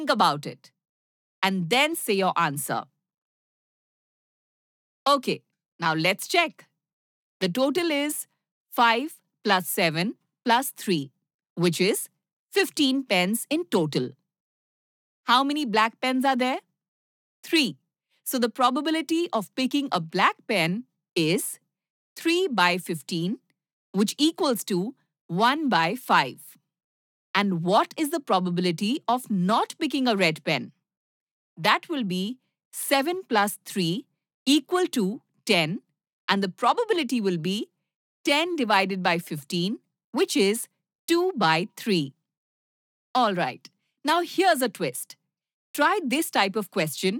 Think about it and then say your answer. Okay, now let's check. The total is 5 plus 7 plus 3, which is 15 pens in total. How many black pens are there? 3. So the probability of picking a black pen is 3 by 15, which equals to 1 by 5. And what is the probability of not picking a red pen? That will be 7 plus 3 equal to 10, and the probability will be 10 divided by 15, which is 2 by 3. All right, now here's a twist. Try this type of question